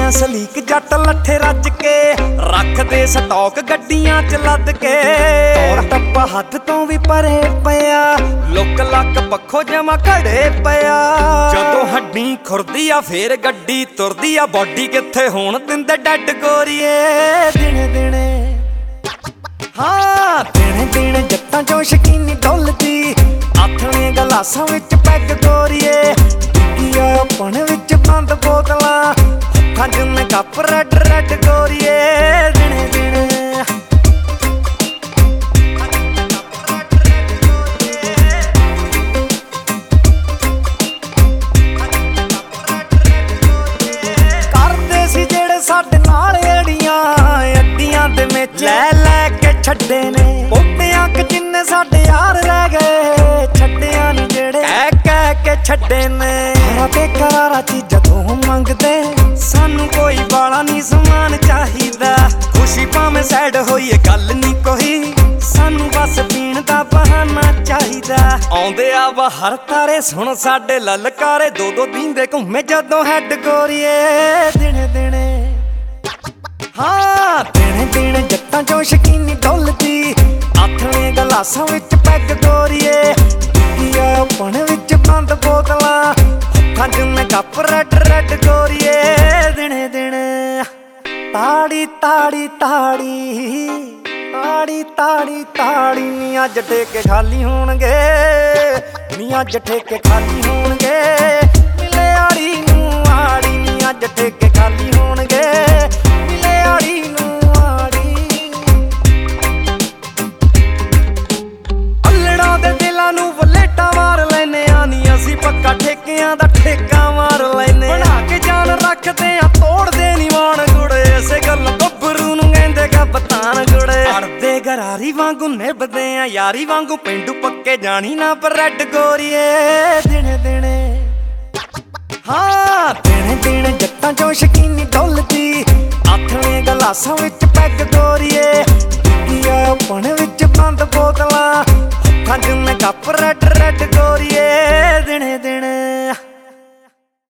ਆ ਸਲੀਕ ਜੱਟ ਲੱਠੇ ਰੱਜ ਕੇ ਰੱਖਦੇ ਸਟਾਕ ਗੱਡੀਆਂ ਚ ਲੱਦ ਕੇ ਤੌਰ ਟੱਪਾ ਹੱਥ ਤੋਂ ਵੀ ਪਰੇ ਪਿਆ ਲੁੱਕ ਲੱਕ ਪੱਖੋਂ ਜਮਾ ਘੜੇ ਪਿਆ ਜਦੋਂ ਹੱਡੀ ਖੁਰਦੀ ਆ ਫੇਰ ਗੱਡੀ ਤੁਰਦੀ ਆ ਬੋਡੀ ਕਿੱਥੇ ਹੋਣ ਦਿੰਦੇ ਡੱਡ ਗੋਰੀਏ ਦਿਨੇ ਦਿਨੇ ਹਾਂ ਦਿਨੇ ਦਿਨੇ ਜੱਟਾਂ ਚੋਂ ਸ਼ਕੀਨੀ ਡੁੱਲਦੀ ਆਥਣੇ ਗਲਾਸਾਂ ਵਿੱਚ ਪੈਗ ਗੋਰੀਏ ਕੀ ਆਪਣੇ ਵਿੱਚ ਬੰਦ ਬੋਤਲਾਂ ਹੱਥਾਂ 'ਚ ਨੇ ਕੱਪ ਰੈਡ ਰੈਡ ਗੋਰੀਏ ਦਿਨੇ ਦਿਨੇ ਕਰਦੇ ਸੀ ਜਿਹੜੇ ਸਾਡੇ ਨਾਲ ਏੜੀਆਂ ਅੱਡੀਆਂ ਦੇ ਵਿੱਚ ਲੈ ਲੈ ਕੇ ਛੱਡੇ ਨੇ ਪੋਟਿਆਂ ਕ ਜਿੰਨੇ ਸਾਡੇ ਯਾਰ ਰਹਿ ਗਏ ਛੱਡਿਆਂ ਨੀ ਜਿਹੜੇ ਕਹਿ ਕੇ ਛੱਡੇ ਨੇ ਤੇ ਕਰਾਰਾ ਚੀਜ਼ਾਂ ਤੋਂ ਮੰਗਦੇ ਸਾਨੂੰ ਕੋਈ ਵਾਲਾ ਨੀ ਸਮਾਨ ਚਾਹੀਦਾ ਖੁਸ਼ੀ ਭਾਵੇਂ ਸੈਡ ਹੋਈਏ ਗੱਲ ਨੀ ਕੋਈ ਸਾਨੂੰ ਬਸ ਪੀਣ ਦਾ ਬਹਾਨਾ ਚਾਹੀਦਾ ਆਉਂਦੇ ਆ ਬਾਹਰ ਤਾਰੇ ਸੁਣ ਸਾਡੇ ਲਲਕਾਰੇ ਦੋ ਦੋ ਦੀਂਦੇ ਘੁੰਮੇ ਜਦੋਂ ਹੈਡ ਗੋਰੀਏ ਦਿਨੇ ਦਿਨੇ ਹਾਂ ਦਿਨੇ ਦਿਨੇ ਜੱਟਾਂ ਚੋਂ ਸ਼ਕੀਨੀ ਡੁੱਲਦੀ ਆਥਣੇ ਗਲਾਸਾਂ ਵਿੱਚ ਪੈਗ ਗੋਰੀਏ ਕੀ ਆਪਣੇ ਵਿੱਚ ਬੰਦ ਬੋਤਲਾਂ ਹੱਥਾਂ 'ਚ ਨੇ ਕੱਪ ਰੈਡ ਰੈਡ ਗੋਰੀਏ ਦਿਨੇ ਦਿਨੇ ਤਾੜੀ ਤਾੜੀ ਤਾੜੀ ਤਾੜੀ ਤਾੜੀ ਤਾੜੀ ਨੀ ਅੱਜ ਠੇਕੇ ਖਾਲੀ ਹੋਣਗੇ ਨੀ ਅੱਜ ਠੇਕੇ ਖਾਲੀ ਹੋਣਗੇ ਮਿਲੇ ਆੜੀ ਨੂੰ ਆੜੀ ਨੀ ਅੱਜ ਠੇਕੇ ਖਾਲੀ ਹੋਣਗੇ ਮਿਲੇ ਆੜੀ ਨੂੰ ਆੜੀ ਅੱਲੜਾਂ ਦੇ ਦਿਲਾਂ ਨੂੰ ਵਲੇਟਾਂ ਮਾਰ ਲੈਨੇ ਆ ਨੀ ਅਸੀਂ ਪੱਕਾ ਠੇਕਿਆਂ ਦਾ ਠੇਕਾ ਮਾਰ ਲੈਨੇ ਬਣਾ ਕੇ ਜਾਨ ਰੱਖਦੇ ਆ ਤੋੜਦੇ ਨੀ ਮਾਣ ਗੁੜੇ ਇਸੇ ਗੱਲ ਗੱਭਰੂ ਨੂੰ ਕਹਿੰਦੇ ਕਪਤਾਨ ਗੁੜੇ ਅੜਦੇ ਗਰਾਰੀ ਵਾਂਗੂ ਨਿਭਦੇ ਆ ਯਾਰੀ ਵਾਂਗੂ ਪਿੰਡੂ ਪੱਕੇ ਜਾਣੀ ਨਾ ਬਰੈਡ ਗੋਰੀਏ ਦਿਨੇ ਦਿਨੇ ਹਾਂ ਦਿਨੇ ਦਿਨੇ ਜੱਟਾਂ ਚੋਂ ਸ਼ਕੀਨੀ ਡੁੱਲਦੀ ਆਥਣੇ ਗਲਾਸਾਂ ਵਿੱਚ ਪੈਗ ਗੋਰੀਏ ਕੀ ਆਪਣੇ ਵਿੱਚ ਬੰਦ ਬੋਤਲਾਂ ਹੱਥਾਂ 'ਚ ਨੇ ਕੱਪ ਰੈਡ ਰੈਡ ਗੋਰੀਏ ਦਿਨੇ ਦਿਨੇ